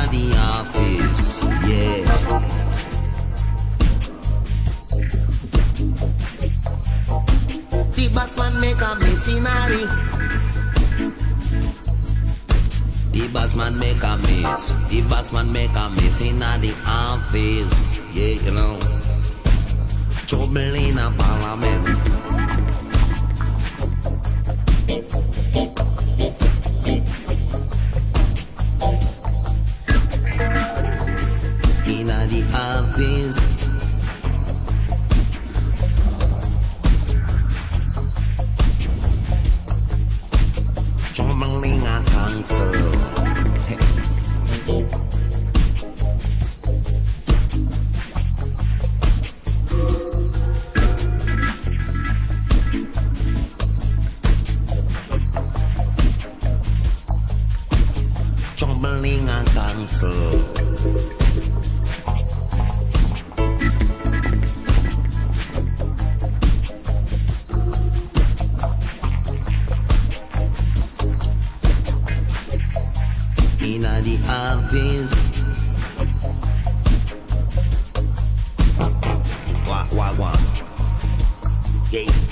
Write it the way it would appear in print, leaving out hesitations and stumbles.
the office, yeah. The boss man make a missionary. The boss man make a miss. The boss man make a miss in the office, yeah, you know. Trouble in a parliament. In the office. Troubling a council. Troubling a council. In the office. Wah. Yeah.